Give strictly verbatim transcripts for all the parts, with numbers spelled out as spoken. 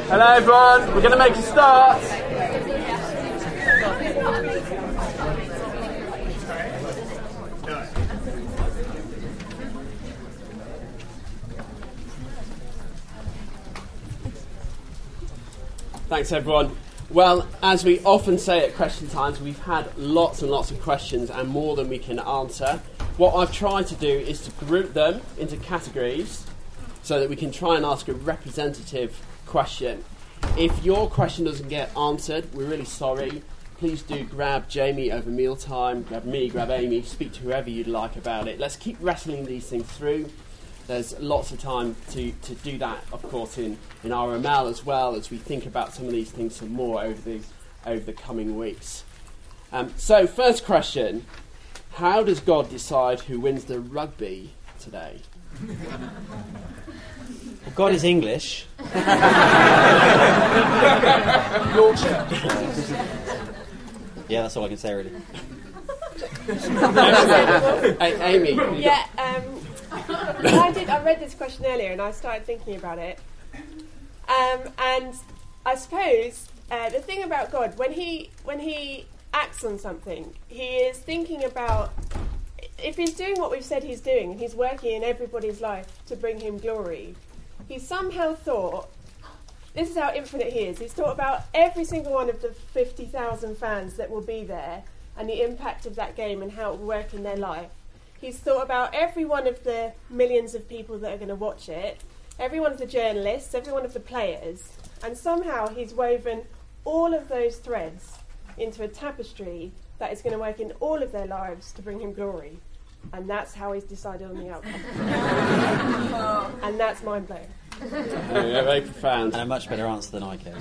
Hello everyone, we're going to make a start. Thanks everyone. Well, as we often say at Question Times, we've had lots and lots of questions and more than we can answer. What I've tried to do is to group them into categories so that we can try and ask a representative question. If your question doesn't get answered, we're really sorry. Please do grab Jamie over mealtime, grab me, grab Amy, speak to whoever you'd like about it. Let's keep wrestling these things through. There's lots of time to, to do that, of course, in, in R M L as well, as we think about some of these things some more over the, over the coming weeks. Um, so, first question, how does God decide who wins the rugby today? Well, God is English. Yorkshire. Yeah, that's all I can say, really. Hey, Amy. Yeah, um, I did. I read this question earlier, and I started thinking about it. Um, and I suppose uh, the thing about God, when he when he acts on something, he is thinking about if he's doing what we've said he's doing, and he's working in everybody's life to bring him glory. He somehow thought, this is how infinite he is, he's thought about every single one of the fifty thousand fans that will be there and the impact of that game and how it will work in their life. He's thought about every one of the millions of people that are going to watch it, every one of the journalists, every one of the players, and somehow he's woven all of those threads into a tapestry that is going to work in all of their lives to bring him glory. And that's how he's decided on the outcome. And that's mind-blowing. Yeah, very profound. And a much better answer than I gave.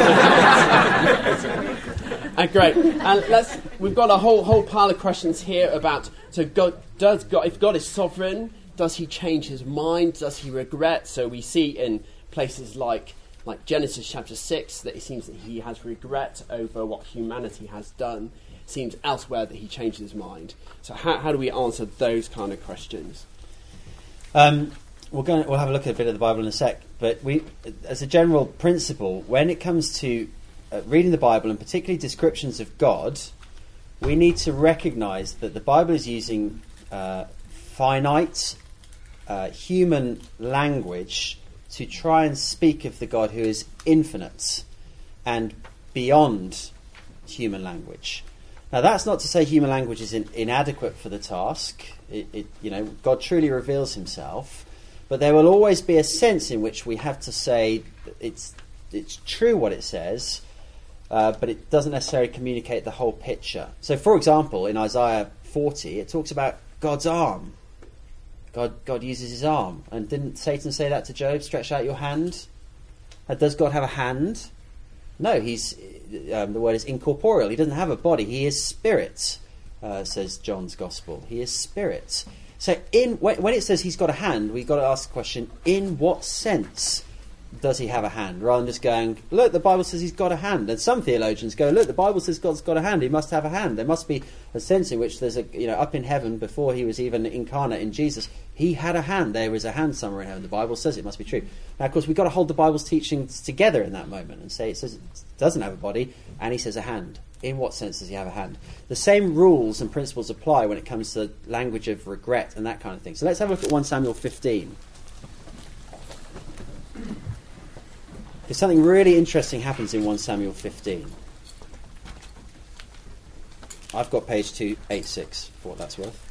And great. And let's. We've got a whole whole pile of questions here about. So, God does God if God is sovereign, does He change His mind? Does He regret? So we see in places like like Genesis chapter six that it seems that He has regret over what humanity has done. It seems elsewhere that He changed His mind. So how how do we answer those kind of questions? Um. We're going to, we'll have a look at a bit of the Bible in a sec, but we, as a general principle, when it comes to uh, reading the Bible, and particularly descriptions of God, we need to recognise that the Bible is using uh, finite uh, human language to try and speak of the God who is infinite and beyond human language. Now, that's not to say human language is in, inadequate for the task. It, it, you know, God truly reveals Himself. But there will always be a sense in which we have to say it's it's true what it says, uh, but it doesn't necessarily communicate the whole picture. So, for example, in Isaiah forty, it talks about God's arm. God God uses His arm. And didn't Satan say that to Job? Stretch out your hand. Uh, does God have a hand? No, he's um, the word is incorporeal. He doesn't have a body. He is spirit, uh, says John's Gospel. He is spirit. So in when it says He's got a hand, we've got to ask the question, in what sense does He have a hand? Rather than just going, look, the Bible says He's got a hand. And some theologians go, look, the Bible says God's got a hand. He must have a hand. There must be a sense in which there's a, you know, up in heaven before He was even incarnate in Jesus, He had a hand. There is a hand somewhere in heaven. The Bible says it must be true. Now, of course, we've got to hold the Bible's teachings together in that moment and say it says it doesn't have a body, and He says a hand. In what sense does He have a hand? The same rules and principles apply when it comes to language of regret and that kind of thing. So let's have a look at First Samuel fifteen. Because something really interesting happens in First Samuel fifteen. I've got page two eighty-six for what that's worth.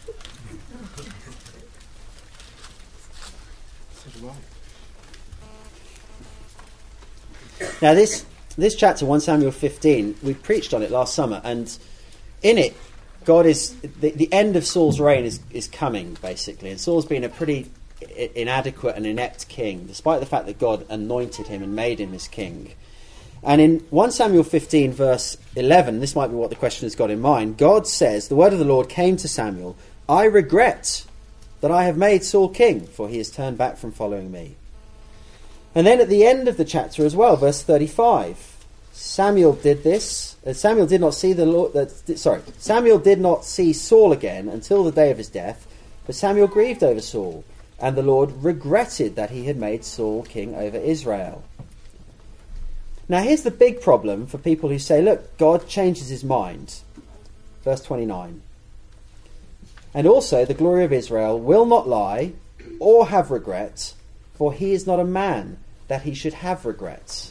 Now this... This chapter, First Samuel fifteen, we preached on it last summer, and in it, God is the, the end of Saul's reign is, is coming, basically, and Saul's been a pretty inadequate and inept king, despite the fact that God anointed him and made him his king. And in First Samuel fifteen, verse eleven, this might be what the question has got in mind, God says, the word of the Lord came to Samuel, I regret that I have made Saul king, for he has turned back from following me. And then at the end of the chapter as well, verse thirty-five, Samuel did this. Uh, Samuel did not see the Lord. Uh, sorry, Samuel did not see Saul again until the day of his death. But Samuel grieved over Saul, and the Lord regretted that he had made Saul king over Israel. Now here's the big problem for people who say, look, God changes his mind. Verse twenty-nine. And also the glory of Israel will not lie or have regret, for he is not a man that he should have regrets.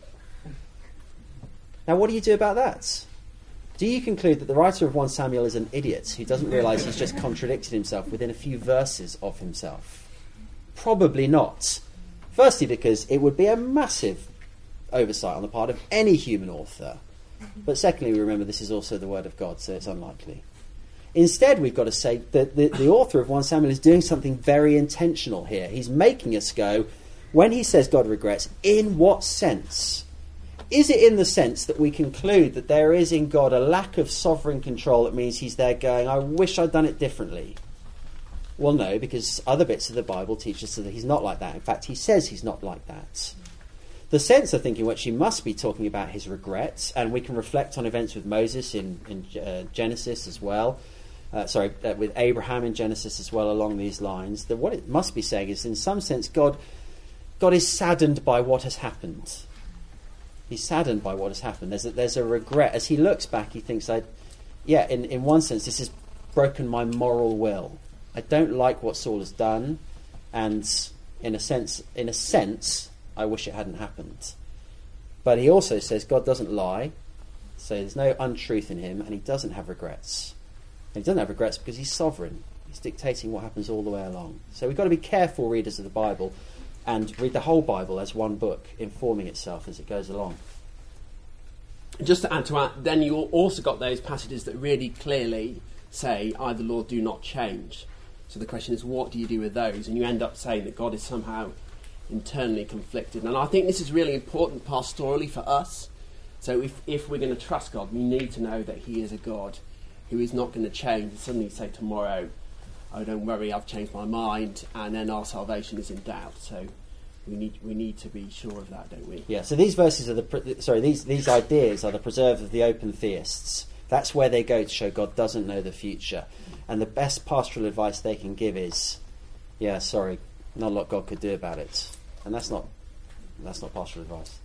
Now what do you do about that? Do you conclude that the writer of First Samuel is an idiot who doesn't realise he's just contradicted himself within a few verses of himself? Probably not. Firstly, because it would be a massive oversight on the part of any human author. But secondly, remember, this is also the word of God, so it's unlikely. Instead, we've got to say that the, the author of First Samuel is doing something very intentional here. He's making us go, when he says God regrets, in what sense? Is it in the sense that we conclude that there is in God a lack of sovereign control that means he's there going, I wish I'd done it differently? Well, no, because other bits of the Bible teach us that he's not like that. In fact, he says he's not like that. The sense, I think, in which he must be talking about his regrets, and we can reflect on events with Moses in, in uh, Genesis as well, uh, sorry, uh, with Abraham in Genesis as well along these lines, that what it must be saying is, in some sense, God, God is saddened by what has happened. He's saddened by what has happened. There's a, there's a regret. As he looks back, he thinks, I, yeah, in, in one sense, this has broken my moral will. I don't like what Saul has done, and in a sense, in a sense, I wish it hadn't happened. But he also says God doesn't lie, so there's no untruth in him, and he doesn't have regrets. And he doesn't have regrets because he's sovereign. He's dictating what happens all the way along. So we've got to be careful readers of the Bible and read the whole Bible as one book, informing itself as it goes along. Just to add to that, then you also got those passages that really clearly say, I, the Lord, do not change. So the question is, what do you do with those? And you end up saying that God is somehow internally conflicted. And I think this is really important pastorally for us. So if, if we're going to trust God, we need to know that he is a God who is not going to change and suddenly say tomorrow, oh, don't worry, I've changed my mind, and then our salvation is in doubt. So we need we need to be sure of that, don't we? Yeah. So these verses are the sorry these these ideas are the preserve of the open theists. That's where they go to show God doesn't know the future, and the best pastoral advice they can give is, yeah, sorry, not a lot God could do about it, and that's not that's not pastoral advice.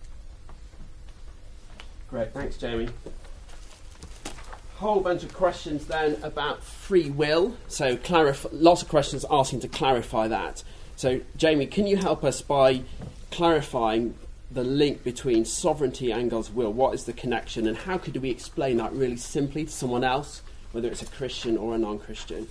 Great, thanks, Jamie. Whole bunch of questions then about free will. So clarif- lots of questions asking to clarify that. So Jamie, can you help us by clarifying the link between sovereignty and God's will? What is the connection, and how could we explain that really simply to someone else, whether it's a Christian or a non-Christian?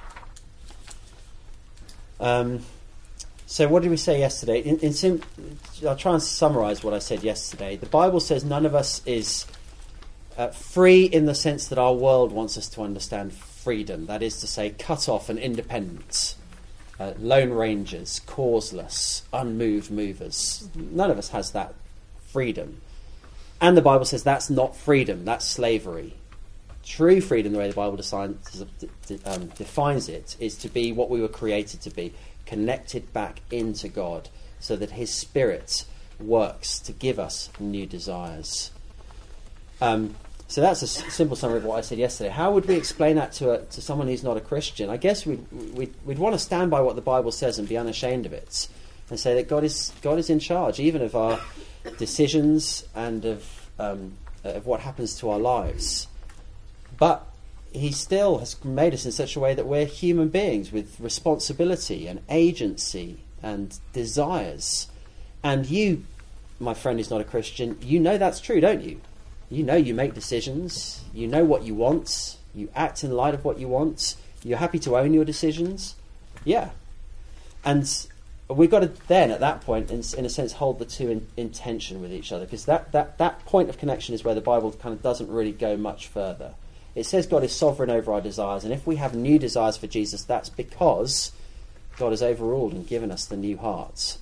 Um, so what did we say yesterday? In, in sim- I'll try and summarise what I said yesterday. The Bible says none of us is Uh, free in the sense that our world wants us to understand freedom. That is to say, cut off and independence. Uh, lone rangers, causeless, unmoved movers. None of us has that freedom. And the Bible says that's not freedom, that's slavery. True freedom, the way the Bible defines, um, defines it, is to be what we were created to be, connected back into God, so that his Spirit works to give us new desires. Um, so that's a s- simple summary of what I said yesterday. How would we explain that to a, to someone who's not a Christian? I guess we'd, we'd, we'd want to stand by what the Bible says and be unashamed of it, and say that God is God is in charge, even of our decisions and of um, of what happens to our lives. But he still has made us in such a way that we're human beings with responsibility and agency and desires. And you, my friend who's not a Christian, you know that's true, don't you? You know you make decisions, you know what you want, you act in light of what you want, you're happy to own your decisions. Yeah. And we've got to then, at that point, in, in a sense, hold the two in, in tension with each other, because that, that, that point of connection is where the Bible kind of doesn't really go much further. It says God is sovereign over our desires, and if we have new desires for Jesus, that's because God has overruled and given us the new hearts.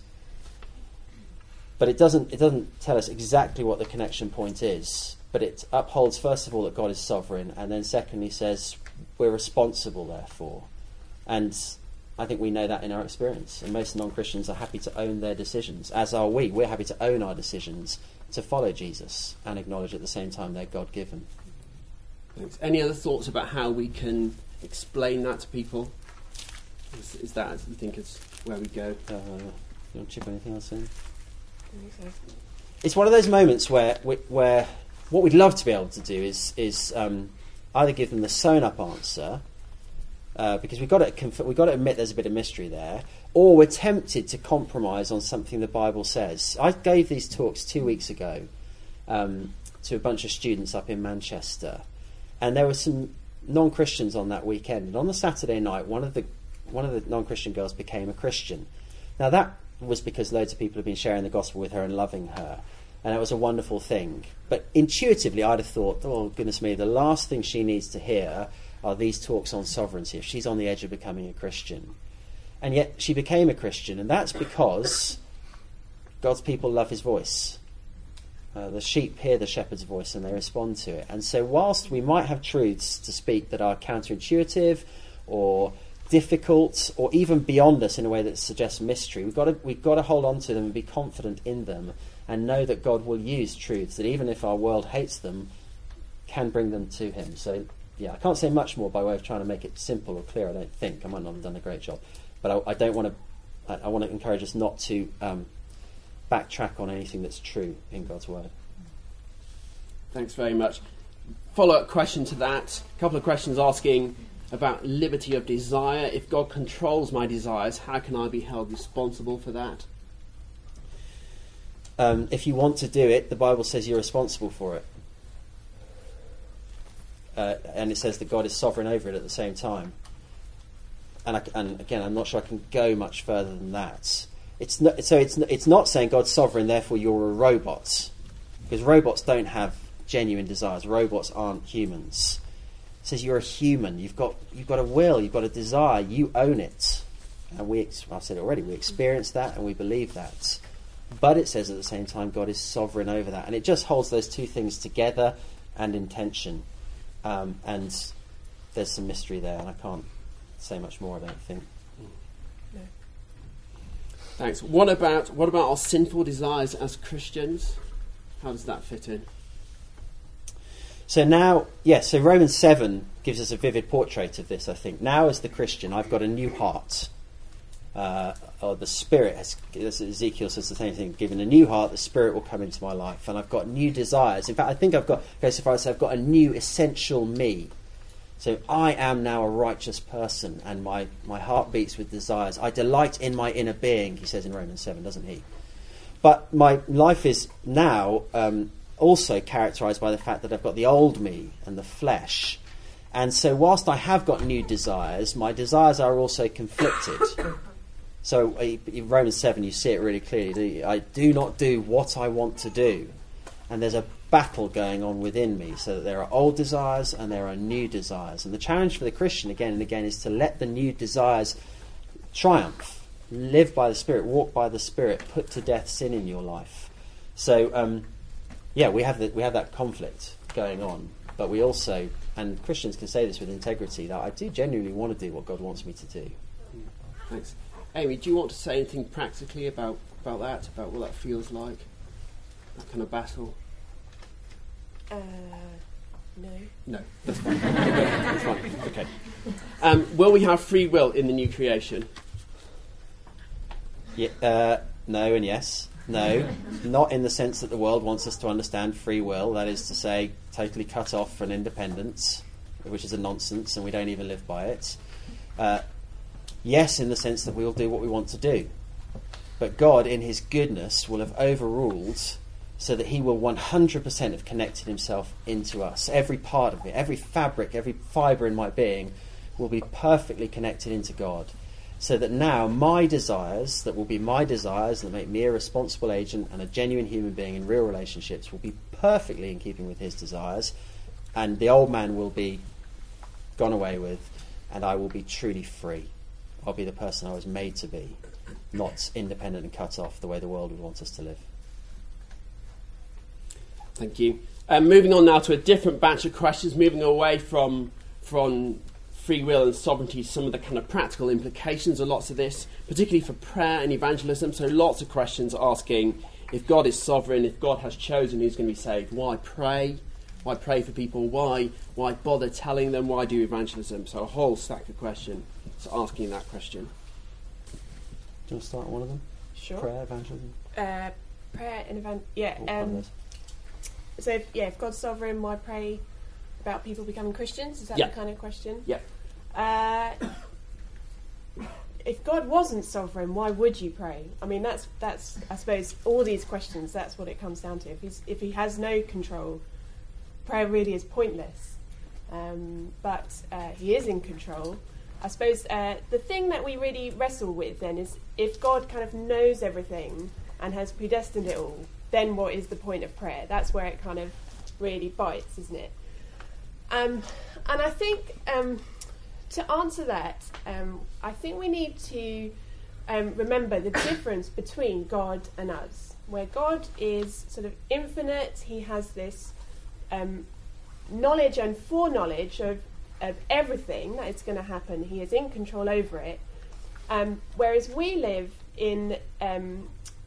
But it doesn't it doesn't tell us exactly what the connection point is. But it upholds, first of all, that God is sovereign, and then secondly says we're responsible, therefore. And I think we know that in our experience. And most non-Christians are happy to own their decisions, as are we. We're happy to own our decisions to follow Jesus and acknowledge at the same time they're God-given. Thanks. Any other thoughts about how we can explain that to people? Is, is that, you think, is where we go? Uh, you want to chip anything else in? I think so. it's one of those moments where we, where what we'd love to be able to do is is um, either give them the sewn up answer, uh, because we've got to conf- we've got to admit there's a bit of mystery there, or we're tempted to compromise on something the Bible says. I gave these talks two weeks ago um, to a bunch of students up in Manchester, and there were some non-Christians on that weekend. And on the Saturday night, one of the one of the non-Christian girls became a Christian. Now that was because loads of people have been sharing the gospel with her and loving her, and it was a wonderful thing. But intuitively, I'd have thought, oh goodness me, the last thing she needs to hear are these talks on sovereignty if she's on the edge of becoming a Christian. And yet she became a Christian, and that's because God's people love his voice. Uh, the sheep hear the shepherd's voice and they respond to it. And so whilst we might have truths to speak that are counterintuitive or difficult or even beyond us in a way that suggests mystery, we've got to, we've got to hold on to them and be confident in them and know that God will use truths that even if our world hates them, can bring them to him. So yeah, I can't say much more by way of trying to make it simple or clear, I don't think. I might not have done a great job. But I, I don't want to, I, I want to encourage us not to um, backtrack on anything that's true in God's word. Thanks very much. Follow-up question to that. A couple of questions asking about liberty of desire. If God controls my desires, how can I be held responsible for that? Um, if you want to do it, the Bible says you're responsible for it. Uh, and it says that God is sovereign over it at the same time. And, I, and again, I'm not sure I can go much further than that. It's not, so it's it's not saying God's sovereign, therefore you're a robot, because robots don't have genuine desires. Robots aren't humans. It says you're a human. You've got you've got a will. You've got a desire. You own it. And we, I've said it already, we experience that and we believe that. But it says at the same time God is sovereign over that, and it just holds those two things together and in tension. Um, and there's some mystery there, and I can't say much more, I don't think. No. Thanks. What about what about our sinful desires as Christians? How does that fit in? So now, yes, so Romans seven gives us a vivid portrait of this, I think. Now as the Christian, I've got a new heart. Uh, or the Spirit, has, as Ezekiel says the same thing, given a new heart, the Spirit will come into my life. And I've got new desires. In fact, I think I've got, go so far as to say I've got a new essential me. So I am now a righteous person, and my, my heart beats with desires. I delight in my inner being, he says in Romans seven, doesn't he? But my life is now um, also characterised by the fact that I've got the old me and the flesh. And so whilst I have got new desires, my desires are also conflicted. So in Romans seven, you see it really clearly. Do you? I do not do what I want to do. And there's a battle going on within me, so that there are old desires and there are new desires. And the challenge for the Christian again and again is to let the new desires triumph. Live by the Spirit, walk by the Spirit, put to death sin in your life. So um, yeah, we have the, we have that conflict going on, but we also, and Christians can say this with integrity, that I do genuinely want to do what God wants me to do. Thanks. Amy, do you want to say anything practically about, about that, about what that feels like, that kind of battle? Uh, no. No, that's fine. That's fine. Okay. Um, will we have free will in the new creation? Yeah, uh, no and yes. No, not in the sense that the world wants us to understand free will, that is to say, totally cut off from independence, which is a nonsense, and we don't even live by it. Uh, yes, in the sense that we will do what we want to do. But God, in his goodness, will have overruled so that he will one hundred percent have connected himself into us. Every part of it, every fabric, every fibre in my being will be perfectly connected into God. So that now my desires, that will be my desires, that make me a responsible agent and a genuine human being in real relationships, will be perfectly in keeping with his desires. And the old man will be gone away with, and I will be truly free. I'll be the person I was made to be, not independent and cut off the way the world would want us to live. Thank you. Um, moving on now to a different batch of questions, moving away from from free will and sovereignty, some of the kind of practical implications of lots of this, particularly for prayer and evangelism. So lots of questions asking, if God is sovereign, if God has chosen who's going to be saved, why pray? Why pray for people? Why why bother telling them? Why do evangelism? So a whole stack of questions asking that question. Do you want to start one of them? Sure. Prayer, evangelism? Uh, prayer and event. Yeah. Oh, Um, so if, yeah, if God's sovereign, why pray about people becoming Christians? Is that Yeah. the kind of question? Yeah. Uh, if God wasn't sovereign, why would you pray? I mean, that's that's I suppose all these questions. That's what it comes down to. If he's if he has no control, prayer really is pointless. Um, but uh, he is in control. I suppose uh, the thing that we really wrestle with then is if God kind of knows everything and has predestined it all, then what is the point of prayer? That's where it kind of really bites, isn't it? Um, and I think um, to answer that, um, I think we need to um, remember the difference between God and us. Where God is sort of infinite, he has this um, knowledge and foreknowledge of of everything that is going to happen. He is in control over it. Um, whereas we live in um,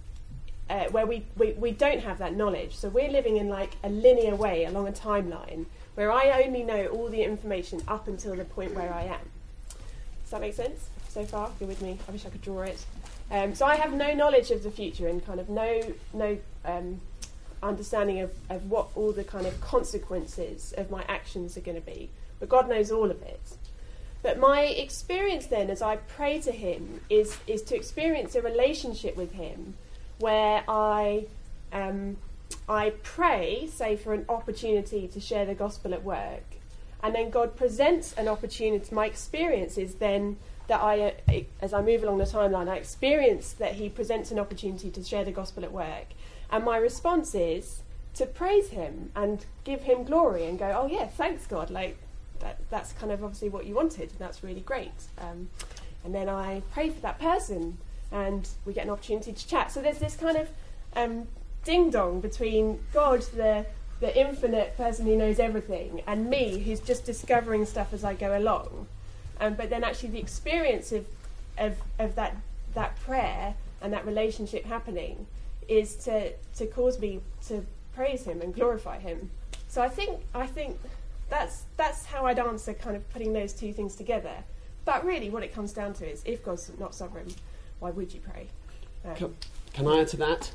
uh, where we, we, we don't have that knowledge. So we're living in like a linear way along a timeline where I only know all the information up until the point where I am. Does that make sense so far? You're with me? I wish I could draw it. Um, so I have no knowledge of the future and kind of no no um, understanding of, of what all the kind of consequences of my actions are going to be. But God knows all of it. But my experience then as I pray to him is, is to experience a relationship with him where I um, I pray, say, for an opportunity to share the gospel at work, and then God presents an opportunity. My experience is then that I, uh, as I move along the timeline, I experience that he presents an opportunity to share the gospel at work, and my response is to praise him and give him glory and go, oh yeah, thanks God, like, That, that's kind of obviously what you wanted, and that's really great. Um, and then I pray for that person, and we get an opportunity to chat. So there's this kind of um, ding-dong between God, the the infinite person who knows everything, and me, who's just discovering stuff as I go along. Um, but then actually the experience of, of of that that prayer and that relationship happening is to to cause me to praise him and glorify him. So I think I think. That's that's how I'd answer kind of putting those two things together. But really what it comes down to is if God's not sovereign, why would you pray? Um, Can, can I add to that?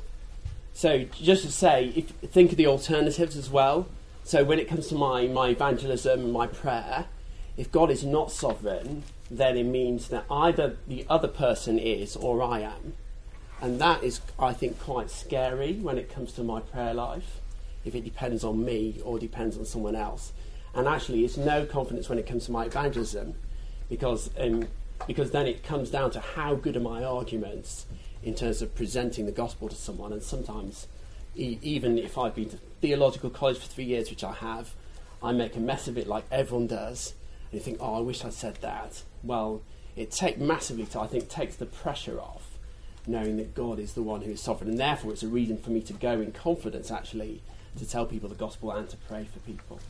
So just to say, if think of the alternatives as well. So when it comes to my, my evangelism and my prayer, if God is not sovereign, then it means that either the other person is or I am. And that is, I think, quite scary when it comes to my prayer life, if it depends on me or depends on someone else. And actually, it's no confidence when it comes to my evangelism, because um, because then it comes down to how good are my arguments in terms of presenting the gospel to someone. And sometimes, e- even if I've been to theological college for three years, which I have, I make a mess of it like everyone does. And you think, oh, I wish I'd said that. Well, it take massively to, I think, takes the pressure off, knowing that God is the one who is sovereign. And therefore, it's a reason for me to go in confidence, actually, to tell people the gospel and to pray for people.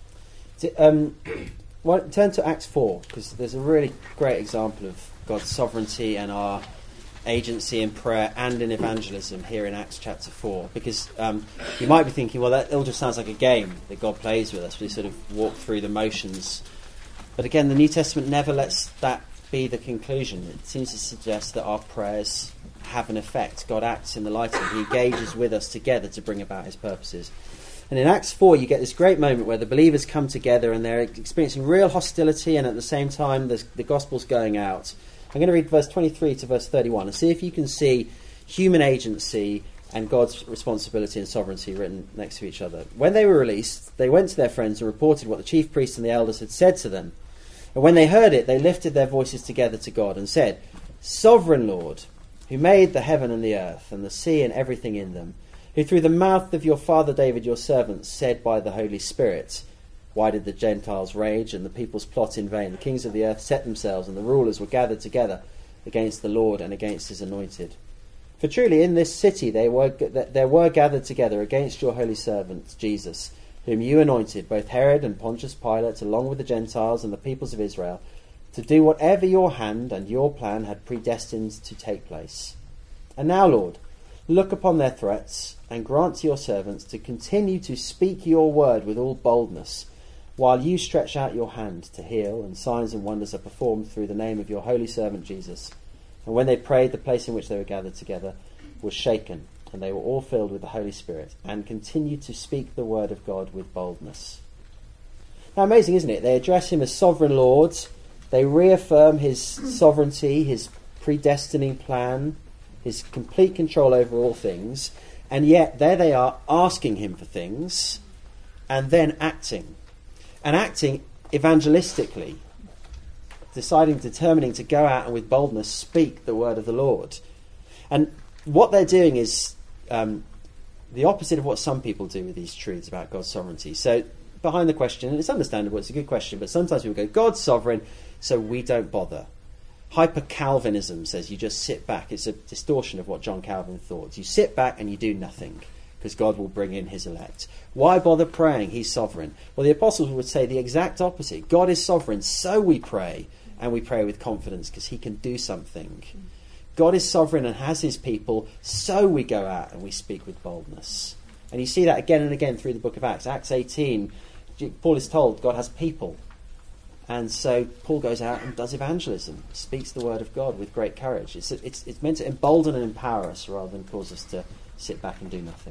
So, um, well, turn to Acts four, because there's a really great example of God's sovereignty and our agency in prayer and in evangelism here in Acts chapter four. Because um, you might be thinking, well, that all just sounds like a game that God plays with us. We sort of walk through the motions. But again, the New Testament never lets that be the conclusion. It seems to suggest that our prayers have an effect. God acts in the light of it. He engages with us together to bring about his purposes. And in Acts four, you get this great moment where the believers come together and they're experiencing real hostility, and at the same time, the, the gospel's going out. I'm going to read verse twenty-three to verse thirty-one and see if you can see human agency and God's responsibility and sovereignty written next to each other. When they were released, they went to their friends and reported what the chief priests and the elders had said to them. And when they heard it, they lifted their voices together to God and said, "Sovereign Lord, who made the heaven and the earth and the sea and everything in them, who through the mouth of your father David, your servant, said by the Holy Spirit, why did the Gentiles rage and the peoples plot in vain? The kings of the earth set themselves, and the rulers were gathered together against the Lord and against his anointed. For truly in this city they were, there were gathered together against your holy servant Jesus, whom you anointed, both Herod and Pontius Pilate, along with the Gentiles and the peoples of Israel, to do whatever your hand and your plan had predestined to take place. And now, Lord, look upon their threats and grant to your servants to continue to speak your word with all boldness, while you stretch out your hand to heal, and signs and wonders are performed through the name of your holy servant Jesus." And when they prayed, the place in which they were gathered together was shaken, and they were all filled with the Holy Spirit and continued to speak the word of God with boldness. Now, amazing, isn't it? They address him as sovereign Lord. They reaffirm his sovereignty, his predestining plan, his complete control over all things. And yet, there they are asking him for things and then acting. And acting evangelistically, deciding, determining to go out and with boldness speak the word of the Lord. And what they're doing is um, the opposite of what some people do with these truths about God's sovereignty. So, behind the question, and it's understandable, it's a good question, but sometimes people go, God's sovereign, so we don't bother. Hyper-Calvinism says you just sit back. It's a distortion of what John Calvin thought. You sit back and you do nothing, because God will bring in his elect. Why bother praying? He's sovereign. Well, the apostles would say the exact opposite. God is sovereign, so we pray, and we pray with confidence, because he can do something. God is sovereign and has his people, so we go out and we speak with boldness. And you see that again and again through the book of Acts. Acts eighteen, Paul is told God has people. And so Paul goes out and does evangelism, speaks the word of God with great courage. It's, it's, it's meant to embolden and empower us rather than cause us to sit back and do nothing.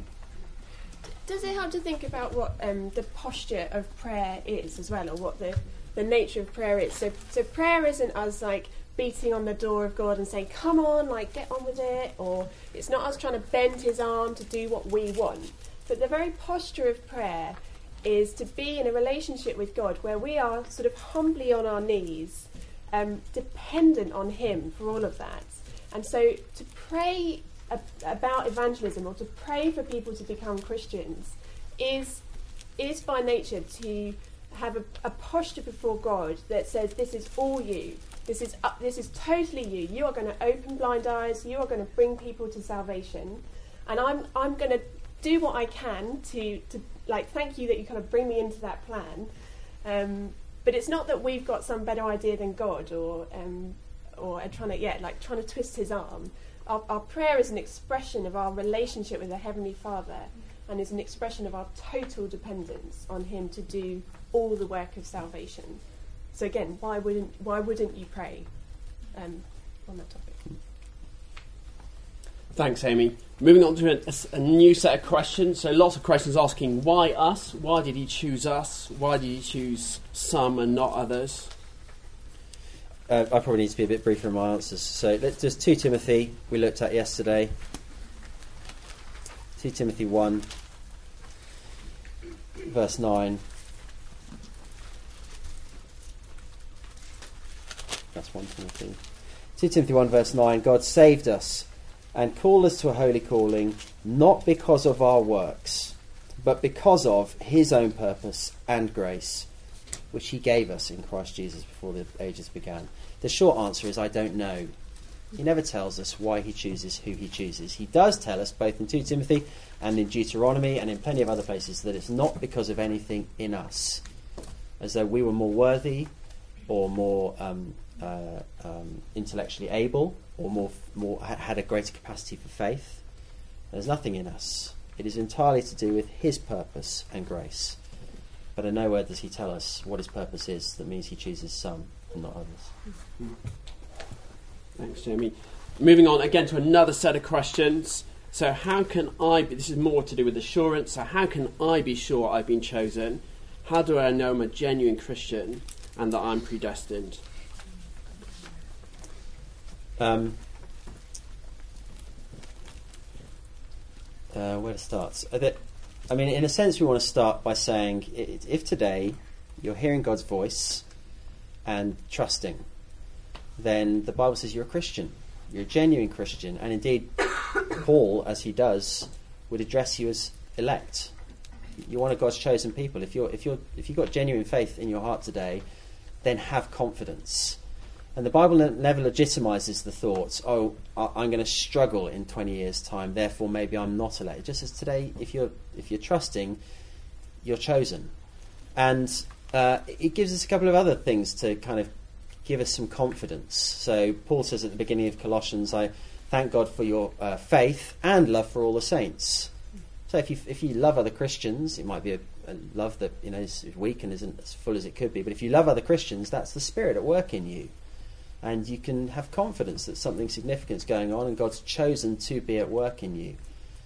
Does it help to think about what um, the posture of prayer is as well, or what the, the nature of prayer is? So, so prayer isn't us like beating on the door of God and saying, come on, like get on with it, or it's not us trying to bend his arm to do what we want. But the very posture of prayer is to be in a relationship with God where we are sort of humbly on our knees, um, dependent on him for all of that. And so to pray ab- about evangelism, or to pray for people to become Christians, is is by nature to have a, a posture before God that says, this is all you. This is uh, this is totally you. You are going to open blind eyes. You are going to bring people to salvation. And I'm I'm going to do what I can to, to like, thank you that you kind of bring me into that plan. Um, but it's not that we've got some better idea than God, or um, or are trying to, yeah, like trying to twist his arm. Our, our prayer is an expression of our relationship with the Heavenly Father, and is an expression of our total dependence on him to do all the work of salvation. So again, why wouldn't why wouldn't you pray um, on that topic? Thanks, Amy. Moving on to a, a new set of questions. So lots of questions asking, why us? Why did he choose us? Why did he choose some and not others? Uh, I probably need to be a bit briefer in my answers. So let's just Second Timothy we looked at yesterday. Second Timothy one, verse nine. That's First Timothy. Second Timothy one, verse nine. God saved us and called us to a holy calling, not because of our works, but because of his own purpose and grace, which he gave us in Christ Jesus before the ages began. The short answer is, I don't know. He never tells us why he chooses who he chooses. He does tell us, both in Second Timothy and in Deuteronomy and in plenty of other places, that it's not because of anything in us, as though we were more worthy or more um, uh, um, intellectually able, or more, more had a greater capacity for faith. There's nothing in us. It is entirely to do with his purpose and grace. But in no word does he tell us what his purpose is. That means he chooses some and not others. Thanks, Jamie. Moving on again to another set of questions. So how can I be, this is more to do with assurance, so how can I be sure I've been chosen? How do I know I'm a genuine Christian and that I'm predestined? Um, uh, where to start? I mean, in a sense, we want to start by saying, if today you're hearing God's voice and trusting, then the Bible says you're a Christian. You're a genuine Christian. And indeed, Paul, as he does, would address you as elect. You're one of God's chosen people. If you're, if you're, if you've got genuine faith in your heart today, then have confidence. And the Bible never legitimizes the thoughts, oh, I'm going to struggle in twenty years' time, therefore maybe I'm not elect. It just says today, if you're if you're trusting, you're chosen. And uh, it gives us a couple of other things to kind of give us some confidence. So Paul says at the beginning of Colossians, I thank God for your uh, faith and love for all the saints. So if you if you love other Christians, it might be a, a love that, you know, is weak and isn't as full as it could be. But if you love other Christians, that's the Spirit at work in you. And you can have confidence that something significant is going on and God's chosen to be at work in you.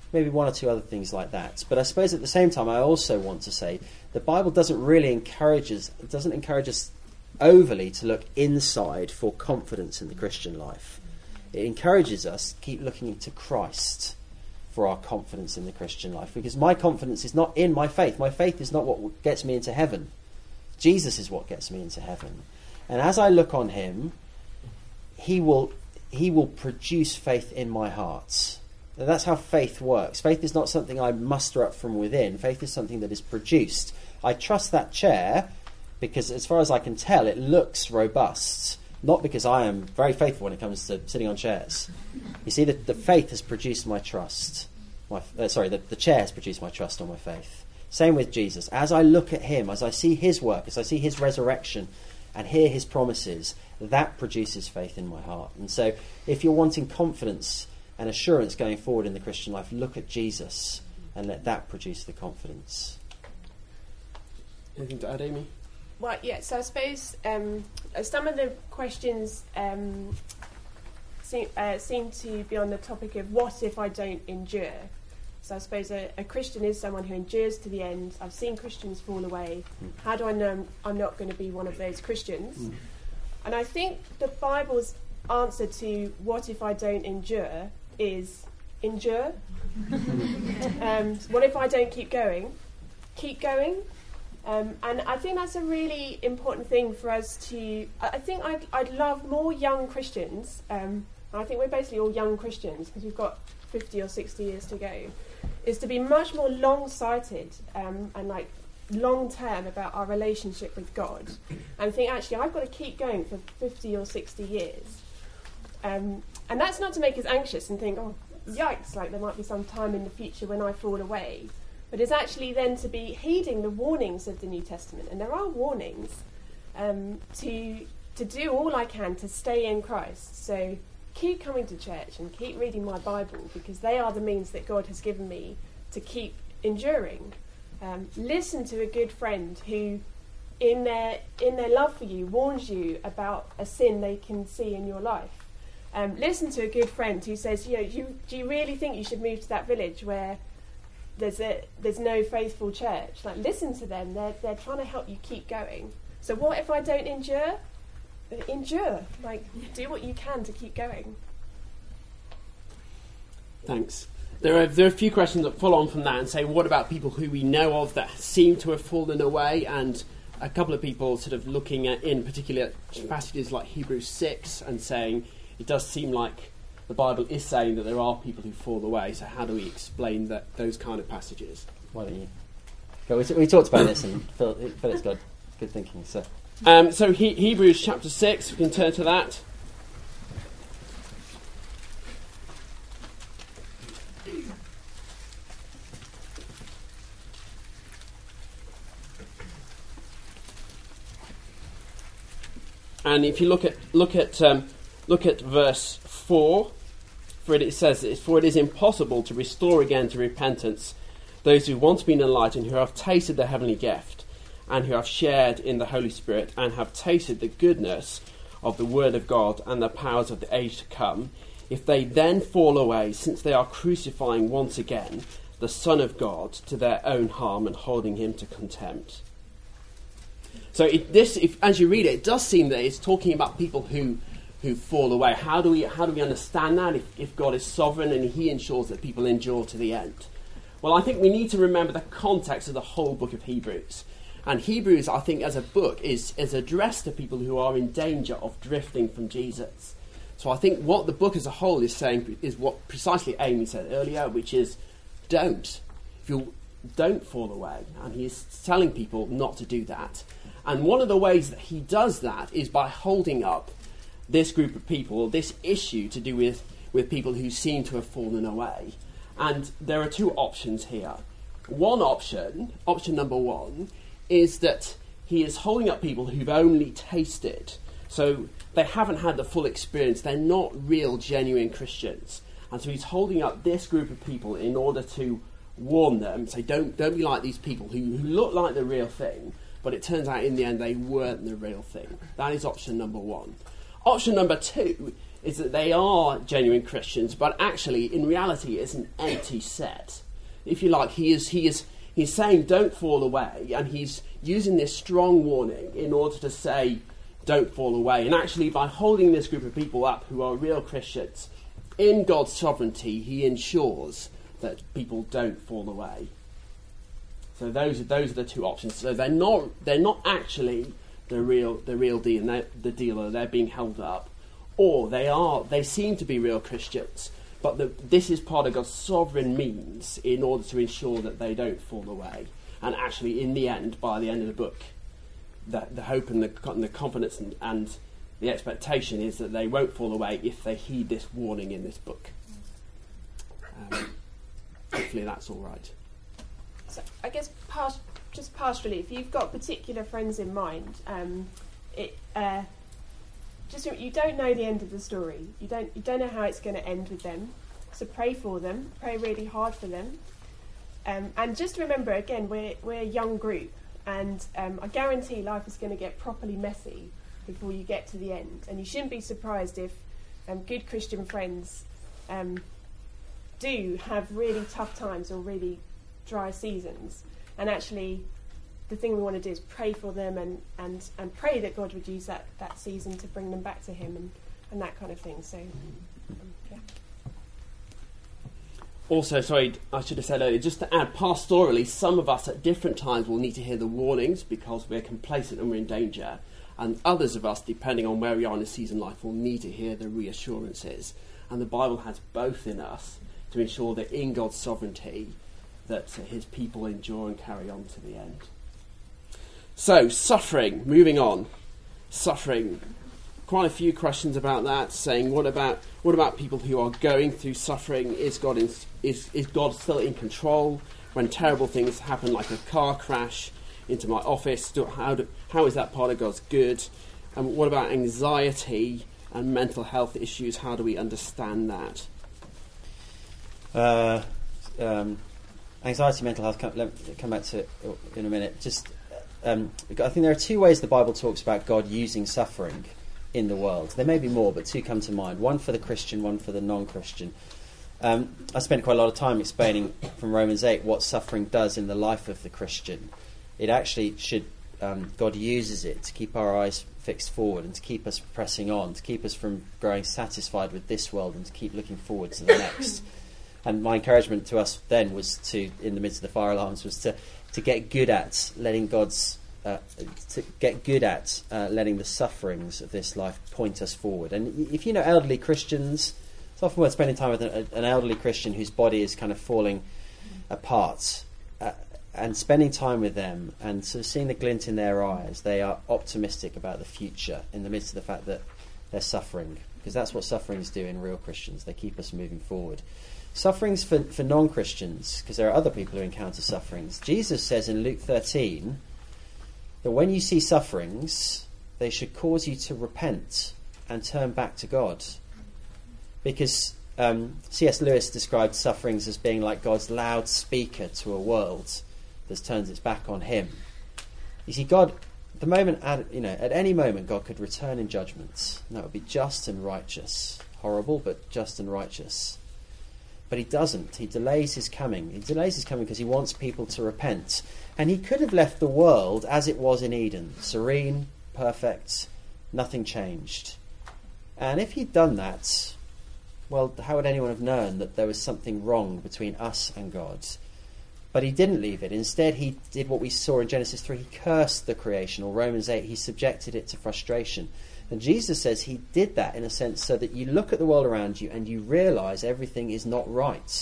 maybe one or two other things like that. But I suppose at the same time, I also want to say the Bible doesn't really encourage us, it doesn't encourage us overly to look inside for confidence in the Christian life. It encourages us to keep looking to Christ for our confidence in the Christian life, because my confidence is not in my faith. My faith is not what gets me into heaven. Jesus is what gets me into heaven. And as I look on him, he will he will produce faith in my heart. And that's how faith works. Faith is not something I muster up from within. Faith is something that is produced. I trust that chair because, as far as I can tell, it looks robust. Not because I am very faithful when it comes to sitting on chairs. You see, the, the faith has produced my trust. My, uh, sorry, the, the chair has produced my trust on my faith. Same with Jesus. As I look at him, as I see his work, as I see his resurrection and hear his promises, that produces faith in my heart. And so if you're wanting confidence and assurance going forward in the Christian life, look at Jesus and let that produce the confidence. Anything to add, Amy? Well, yeah, so I suppose um, some of the questions um, seem, uh, seem to be on the topic of what if I don't endure? So I suppose a, a Christian is someone who endures to the end. I've seen Christians fall away. Mm. How do I know I'm not going to be one of those Christians? Mm. And I think the Bible's answer to what if I don't endure is endure. um, what if I don't keep going? Keep going. Um, and I think that's a really important thing for us to... I think I'd, I'd love more young Christians. Um, I think we're basically all young Christians because we've got fifty or sixty years to go, is to be much more long-sighted um, and like long-term about our relationship with God, and think, actually, I've got to keep going for fifty or sixty years. Um, and that's not to make us anxious and think, oh, yikes, like there might be some time in the future when I fall away. But it's actually then to be heeding the warnings of the New Testament. And there are warnings um, to to do all I can to stay in Christ. So keep coming to church and keep reading my Bible, because they are the means that God has given me to keep enduring. Um, listen to a good friend who, in their in their love for you, warns you about a sin they can see in your life. Um, listen to a good friend who says, you know, you, do you really think you should move to that village where there's a there's no faithful church? Like, listen to them. They're they're trying to help you keep going. So what if I don't endure? Endure. Like, do what you can to keep going. Thanks. There are there are a few questions that follow on from that and say, what about people who we know of that seem to have fallen away? And a couple of people sort of looking at, in particular, passages like Hebrews six and saying it does seem like the Bible is saying that there are people who fall away. So how do we explain that those kind of passages? Why don't you? Go, we, we talked about this, and Phil, Philip's got good thinking. So, um, so he, Hebrews chapter six. We can turn to that. And if you look at look at um, look at verse four, for it, it says, "For it is impossible to restore again to repentance those who once been enlightened, who have tasted the heavenly gift, and who have shared in the Holy Spirit, and have tasted the goodness of the Word of God and the powers of the age to come, if they then fall away, since they are crucifying once again the Son of God to their own harm and holding him to contempt." So it, this, if, as you read it, it does seem that it's talking about people who who fall away. How do we how do we understand that if, if God is sovereign and he ensures that people endure to the end? Well, I think we need to remember the context of the whole book of Hebrews. And Hebrews, I think, as a book, is, is addressed to people who are in danger of drifting from Jesus. So I think what the book as a whole is saying is what precisely Amy said earlier, which is don't. If you don't fall away. And he is telling people not to do that. And one of the ways that he does that is by holding up this group of people, this issue to do with, with people who seem to have fallen away. And there are two options here. One option, option number one, is that he is holding up people who've only tasted. So they haven't had the full experience. They're not real, genuine Christians. And so he's holding up this group of people in order to warn them, say, don't, don't be like these people who, who look like the real thing, but it turns out in the end they weren't the real thing. That is option number one. Option number two is that they are genuine Christians, but actually, in reality, it's an empty set. If you like, he is he is he's saying don't fall away, and he's using this strong warning in order to say don't fall away. And actually, by holding this group of people up who are real Christians, in God's sovereignty, he ensures that people don't fall away. So those are those are the two options. So they're not they're not actually the real the real deal, and the dealer. They're being held up, or they are they seem to be real Christians. But the, this is part of God's sovereign means in order to ensure that they don't fall away. And actually, in the end, by the end of the book, the, the hope and the, and the confidence and, and the expectation is that they won't fall away if they heed this warning in this book. Um, hopefully that's all right. So I guess past, just pastorally, if you've got particular friends in mind, um, it uh, just you don't know the end of the story. You don't you don't know how it's going to end with them. So pray for them. Pray really hard for them. Um, and just remember, again, we're we're a young group, and um, I guarantee life is going to get properly messy before you get to the end. And you shouldn't be surprised if um, good Christian friends um, do have really tough times or really dry seasons. And actually, the thing we want to do is pray for them and, and, and pray that God would use that, that season to bring them back to him and, and that kind of thing. So, um, yeah. Also, sorry, I should have said earlier, just to add, pastorally, some of us at different times will need to hear the warnings because we're complacent and we're in danger. And others of us, depending on where we are in the season life, will need to hear the reassurances. And the Bible has both in us to ensure that in God's sovereignty, that his people endure and carry on to the end. So, suffering, moving on. Suffering. Quite a few questions about that, saying, what about what about people who are going through suffering? Is God in, is, is God still in control when terrible things happen, like a car crash into my office? Do, how, do, how is that part of God's good? And what about anxiety and mental health issues? How do we understand that? Uh, um, anxiety, mental health, come, let me come back to it in a minute. Just... Um, I think there are two ways the Bible talks about God using suffering in the world. There may be more, but two come to mind. One for the Christian, one for the non-Christian. Um, I spent quite a lot of time explaining from Romans eight what suffering does in the life of the Christian. It actually should, um, God uses it to keep our eyes fixed forward and to keep us pressing on, to keep us from growing satisfied with this world and to keep looking forward to the next. And my encouragement to us then was to, in the midst of the fire alarms, was to to get good at letting God's, uh, to get good at uh, letting the sufferings of this life point us forward. And if you know elderly Christians, it's often worth spending time with an, an elderly Christian whose body is kind of falling apart, uh, and spending time with them and sort of seeing the glint in their eyes. They are optimistic about the future in the midst of the fact that they're suffering, because that's what sufferings do in real Christians. They keep us moving forward. Sufferings for, for non-Christians, because there are other people who encounter sufferings. Jesus says in Luke thirteen that when you see sufferings, they should cause you to repent and turn back to God. Because um, C S Lewis described sufferings as being like God's loudspeaker to a world that turns its back on him. You see, God, the moment, at, you know, at any moment, God could return in judgment, and that would be just and righteous. Horrible, but just and righteous. But he doesn't. He delays his coming. He delays his coming because he wants people to repent. And he could have left the world as it was in Eden, serene, perfect, nothing changed. And if he'd done that, well, how would anyone have known that there was something wrong between us and God? But he didn't leave it. Instead, he did what we saw in Genesis three. He cursed the creation, or Romans eight, he subjected it to frustration. And Jesus says he did that in a sense so that you look at the world around you and you realise everything is not right.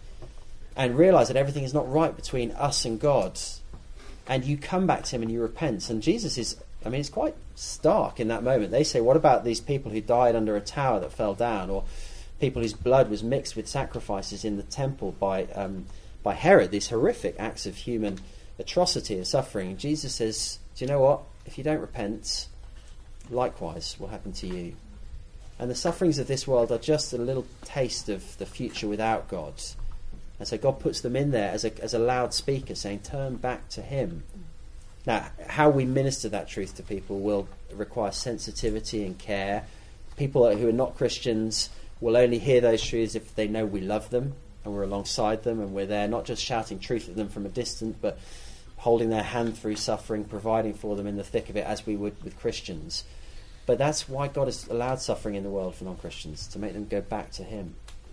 And realise that everything is not right between us and God. And you come back to him and you repent. And Jesus is, I mean, it's quite stark in that moment. They say, what about these people who died under a tower that fell down? Or people whose blood was mixed with sacrifices in the temple by um, by Herod, these horrific acts of human atrocity and suffering. And Jesus says, do you know what? If you don't repent, likewise will happen to you. And the sufferings of this world are just a little taste of the future without God. And so God puts them in there as a, as a loudspeaker saying, turn back to him. Now, how we minister that truth to people will require sensitivity and care, people who are not Christians will only hear those truths if they know we love them and we're alongside them and we're there, not just shouting truth at them from a distance, but holding their hand through suffering, providing for them in the thick of it as we would with Christians. But that's why God has allowed suffering in the world for non-Christians, to make them go back to him.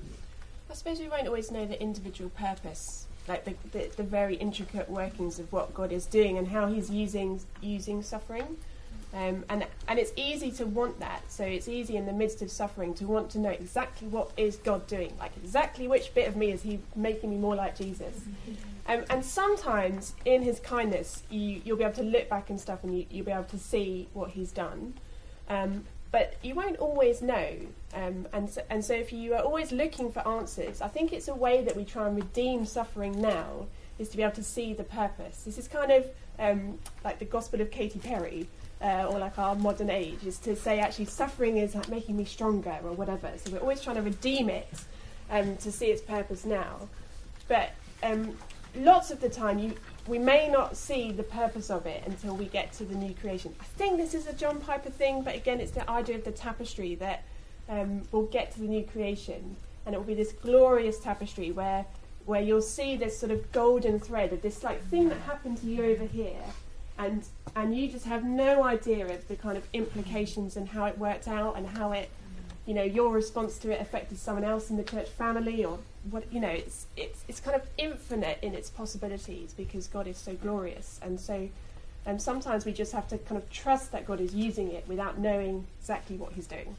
I suppose we won't always know the individual purpose, like the, the, the very intricate workings of what God is doing and how he's using using suffering. Um, and and it's easy to want that. So it's easy in the midst of suffering to want to know exactly what is God doing, like exactly which bit of me is he making me more like Jesus. Um, and sometimes in his kindness, you, you'll be able to look back and stuff and you, you'll be able to see what he's done. Um, but you won't always know. Um, and, so, and so if you are always looking for answers, I think it's a way that we try and redeem suffering now, is to be able to see the purpose. This is kind of um, like the gospel of Katy Perry. Uh, or like our modern age, is to say actually suffering is like making me stronger or whatever. So we're always trying to redeem it um, to see its purpose now. But um, lots of the time you, we may not see the purpose of it until we get to the new creation. I think this is a John Piper thing, but again it's the idea of the tapestry that um, we'll get to the new creation and it will be this glorious tapestry where where you'll see this sort of golden thread of this like thing that happened to you over here. And and you just have no idea of the kind of implications and how it worked out and how it, you know, your response to it affected someone else in the church family or what, you know, it's it's it's kind of infinite in its possibilities because God is so glorious. And so um, sometimes we just have to kind of trust that God is using it without knowing exactly what he's doing.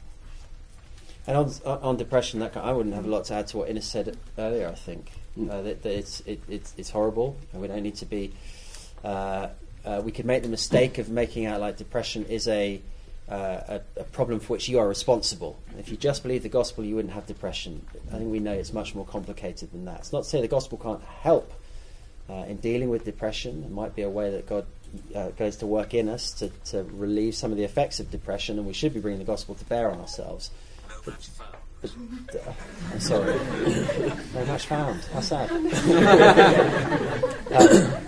And on, on depression, that kind, I wouldn't have a lot to add to what Ines said earlier, I think. Mm. Uh, that, that it's, it, it's, it's horrible and we don't need to be... Uh, Uh, we could make the mistake of making out like depression is a, uh, a a problem for which you are responsible. If you just believe the gospel, you wouldn't have depression. I think we know it's much more complicated than that. It's not to say the gospel can't help uh, in dealing with depression. It might be a way that God uh, goes to work in us to, to relieve some of the effects of depression, and we should be bringing the gospel to bear on ourselves. But, but, uh, I'm sorry. No match found. How sad. um,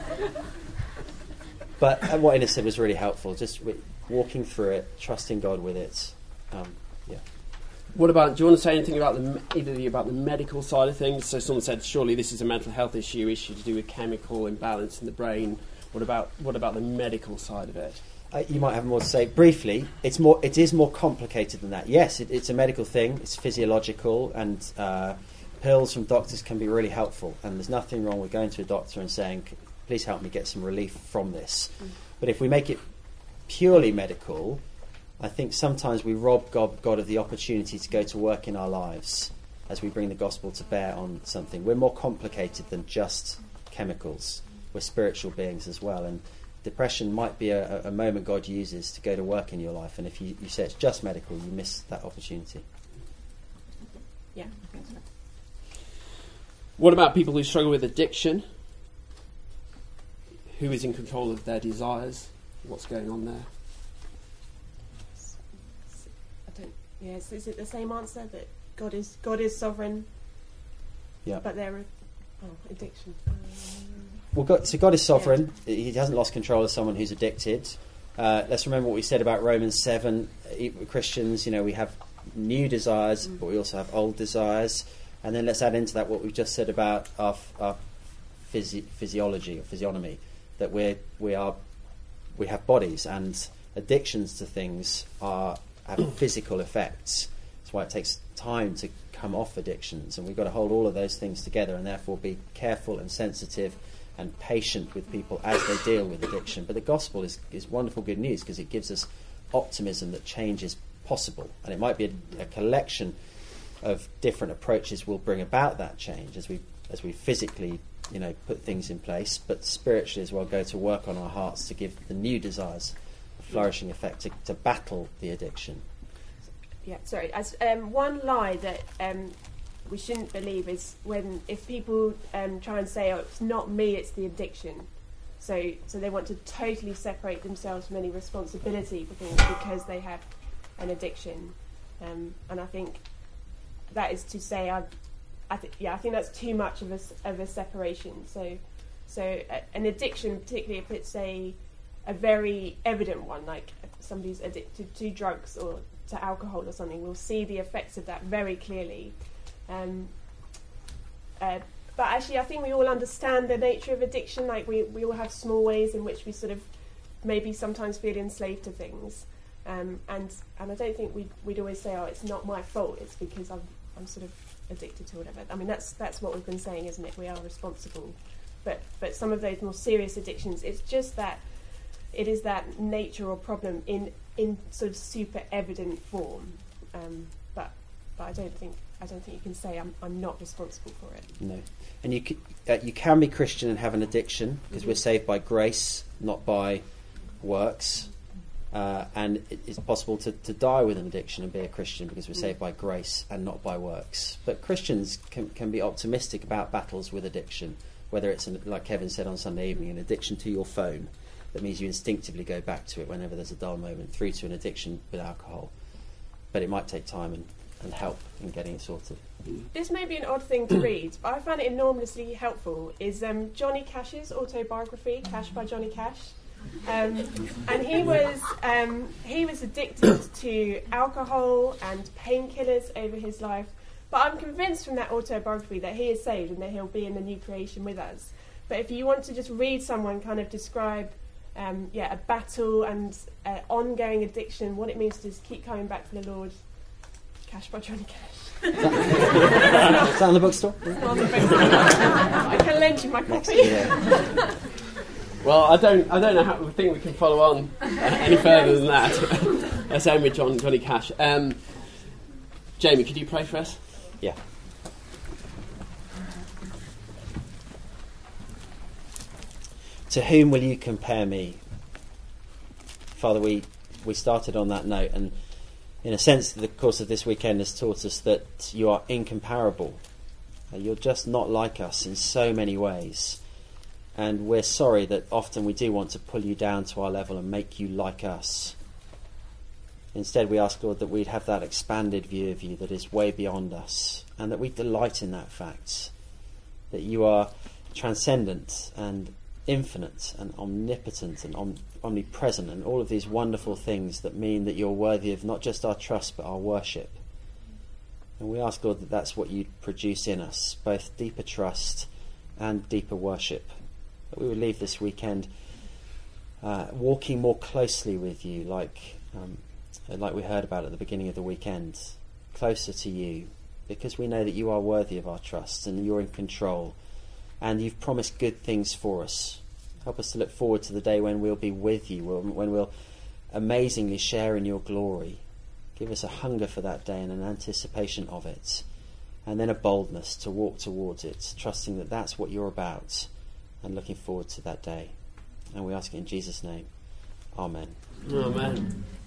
But what Ines said was really helpful, just w- walking through it, trusting God with it. Um, yeah. What about, do you want to say anything about the, either of you about the medical side of things? So someone said, surely this is a mental health issue, issue to do with chemical imbalance in the brain. What about what about the medical side of it? Uh, you might have more to say. Briefly, it's more. It is more complicated than that. Yes, it, it's a medical thing. It's physiological, and uh, pills from doctors can be really helpful. And there's nothing wrong with going to a doctor and saying, please help me get some relief from this. Mm. But if we make it purely medical, I think sometimes we rob God, God of the opportunity to go to work in our lives as we bring the gospel to bear on something. We're more complicated than just chemicals. We're spiritual beings as well. And depression might be a, a moment God uses to go to work in your life. And if you, you say it's just medical, you miss that opportunity. Yeah, I think so. What about people who struggle with addiction? Who is in control of their desires? What's going on there? I don't. Yes, is it the same answer that God is God is sovereign? Yeah. But there are oh, addiction. Well, God, so God is sovereign. Yeah. He hasn't lost control of someone who's addicted. Uh, let's remember what we said about Romans seven. Christians, you know, we have new desires, mm. but we also have old desires. And then let's add into that what we've just said about our, our physi- physiology or physiognomy. That we we are we have bodies, and addictions to things are have physical effects. That's why it takes time to come off addictions, and we've got to hold all of those things together, and therefore be careful and sensitive and patient with people as they deal with addiction. But the gospel is is wonderful good news because it gives us optimism that change is possible, and it might be a, a collection of different approaches will bring about that change as we as we physically. You know, put things in place, but spiritually as well go to work on our hearts to give the new desires a flourishing effect to, to battle the addiction. Yeah, sorry. As um, one lie that um, we shouldn't believe is when if people um, try and say, "Oh, it's not me, it's the addiction." So, so they want to totally separate themselves from any responsibility for things because they have an addiction, um, and I think that is to say, I. I th- yeah, I think that's too much of a, of a separation. So, so uh, an addiction, particularly if it's a a very evident one, like somebody's addicted to drugs or to alcohol or something, we'll see the effects of that very clearly. Um, uh, but actually, I think we all understand the nature of addiction. Like we, we all have small ways in which we sort of maybe sometimes feel enslaved to things. Um, and and I don't think we'd, we'd always say, oh, it's not my fault, it's because I'm I'm sort of addicted to whatever. I mean, that's that's what we've been saying, isn't it? We are responsible. But but some of those more serious addictions, it's just that it is that nature or problem in in sort of super evident form. Um, but but I don't think I don't think you can say I'm I'm not responsible for it. No, and you can, uh, you can be Christian and have an addiction because mm-hmm. we're saved by grace, not by works. Uh, and it, it's possible to, to die with an addiction and be a Christian because we're saved by grace and not by works. But Christians can, can be optimistic about battles with addiction, whether it's, an, like Kevin said on Sunday evening, an addiction to your phone. That means you instinctively go back to it whenever there's a dull moment, through to an addiction with alcohol. But it might take time and, and help in getting it sorted. This may be an odd thing to read, but I found it enormously helpful, is um, Johnny Cash's autobiography, Cash by Johnny Cash. Um, and he was um, he was addicted to alcohol and painkillers over his life. But I'm convinced from that autobiography that he is saved and that he'll be in the new creation with us. But if you want to just read someone kind of describe um, yeah, a battle and uh, ongoing addiction, what it means to just keep coming back for the Lord, Cash by Johnny Cash. Is that on the bookstore? It's not on the bookstore. I can lend you my copy. Yeah. Well, I don't, I don't know how. I think we can follow on uh, any further than that. Let's end with John, Johnny Cash. Um, Jamie, could you pray for us? Yeah. To whom will you compare me? Father, we we started on that note, and in a sense, the course of this weekend has taught us that you are incomparable. You're just not like us in so many ways. And we're sorry that often we do want to pull you down to our level and make you like us. Instead, we ask, Lord, that we'd have that expanded view of you that is way beyond us, and that we delight in that fact, that you are transcendent and infinite and omnipotent and om- omnipresent and all of these wonderful things that mean that you're worthy of not just our trust but our worship. And we ask, Lord, that that's what you produce in us, both deeper trust and deeper worship. That we would leave this weekend uh, walking more closely with you, like um, like we heard about at the beginning of the weekend, closer to you, because we know that you are worthy of our trust and you're in control, and you've promised good things for us. Help us to look forward to the day when we'll be with you, when we'll amazingly share in your glory. Give us a hunger for that day and an anticipation of it, and then a boldness to walk towards it, trusting that that's what you're about, and looking forward to that day. And we ask it in Jesus' name. Amen. Amen.